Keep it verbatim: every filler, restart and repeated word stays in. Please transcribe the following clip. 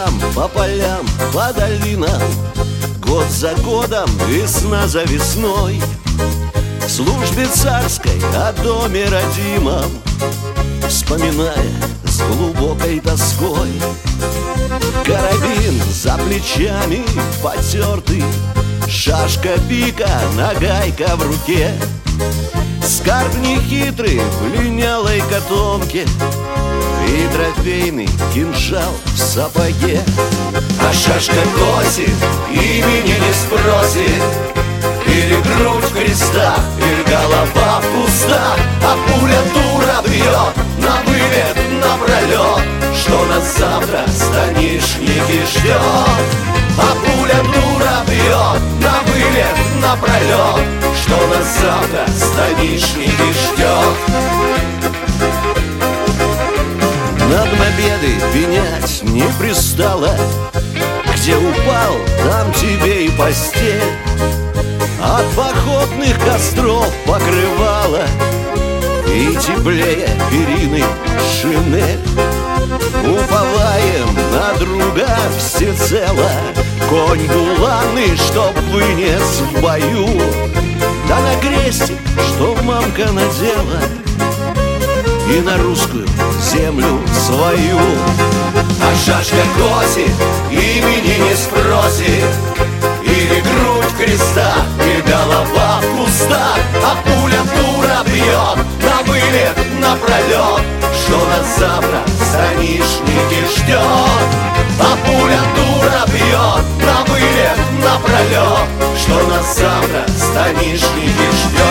лугам, по полям, по долинам, год за годом, весна за весной, в службе царской о доме родимом, вспоминая с глубокой тоской. Карабин за плечами потертый, шашка пика, нагайка в руке, скарб нехитрый в линялой котомке и трофейный кинжал в сапоге. А шашка косит, имени не спросит, или грудь в крестах, или голова в кустах, а пуля дура бьет на вылет, напролет, что нас завтра станишники ждет. А пуля дура бьет на вылет, напролет, что нас завтра станишники ждет. Над победой пенять не пристало, где упал, там тебе и постель. От походных костров покрывала и теплее перины шинель. Уповаем на друга всецело, конь буланый, чтоб вынес в бою, да на крестик, что мамка надела, и на русскую землю свою. А шашка косит, имени не спросит, или грудь в крестах, или голова в кустах, а пуля дура бьет на вылет, напролет, что нас завтра станишники ждет. А пуля дура бьет на вылет, напролет, что нас завтра станишники ждет.